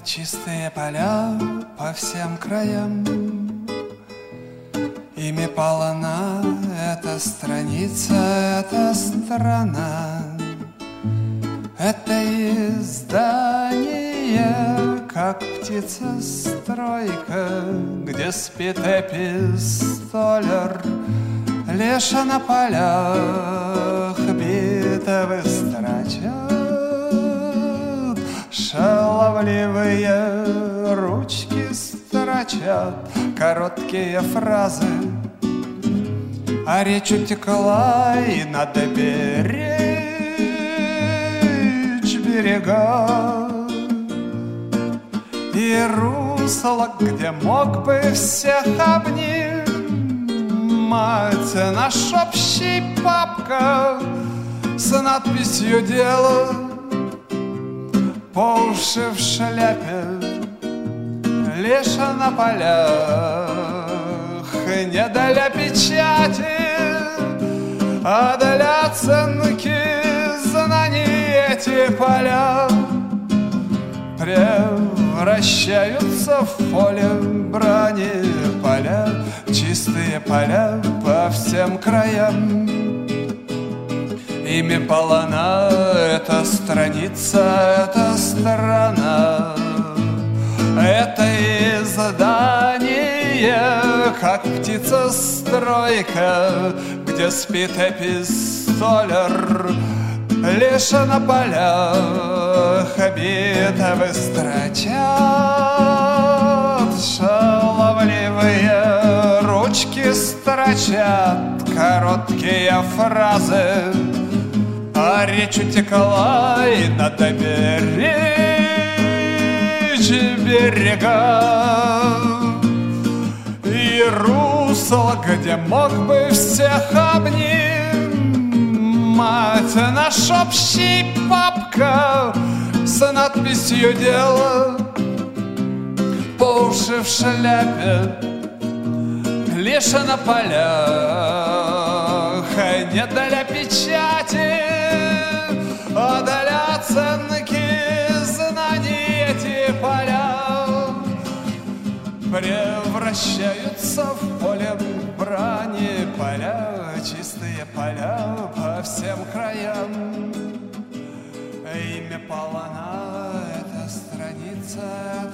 чистые поля по всем краям. Ими полна эта страница, эта страна. Это издание, как птица-стройка, где спит эпистоляр. Леша на полях битвы строчат, шаловливые ручки строчат короткие фразы. А речь утекла, и надо беречь берега. И русло, где мог бы всех обнять наш общий папка с надписью «Дело» по уши в шляпе. Леша на полях не для печати, а для оценки знаний. Эти поля превращаются в поле брани. Поля, чистые поля по всем краям. Ими полна эта страница, эта страна. Это издание, как птица-стройка, где спит эпистоляр. Леша на полях битвы строчат, шаловливые ручки строчат короткие фразы. А речь утекла, и надо беречь берега. И русло, где мог бы всех обнять наш общий папка с надписью «Дело» по уши в шляпе. Леша на полях не для печати, а для оценки знаний. Эти поля превращаются в поле брани. Поля, чистые поля по всем краям. Ими полна эта страница,